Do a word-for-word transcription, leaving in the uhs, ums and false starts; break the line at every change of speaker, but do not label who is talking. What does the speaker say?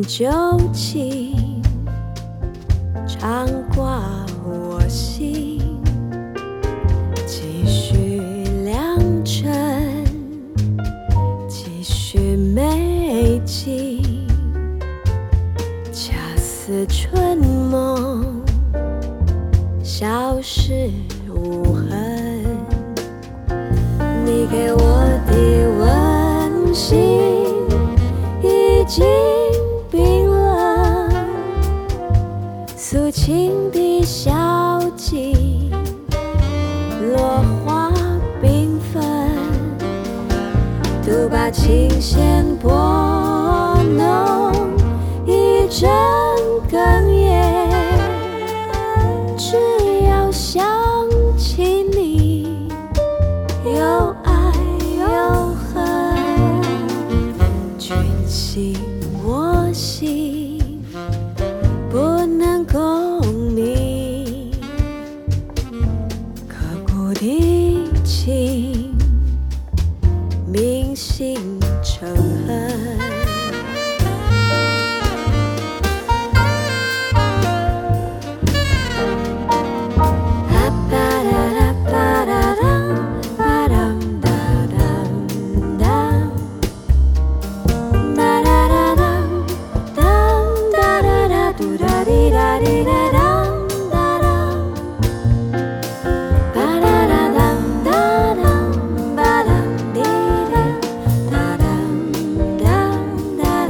旧情常挂我心，继续良辰，继续美景，恰似春梦，消失无痕。你给我的温馨已经冰冷，肃清的小径，落花缤纷，独把琴弦拨弄一阵哽咽。只要想起你，有爱有恨，君心我心，不能共鸣，刻骨的情。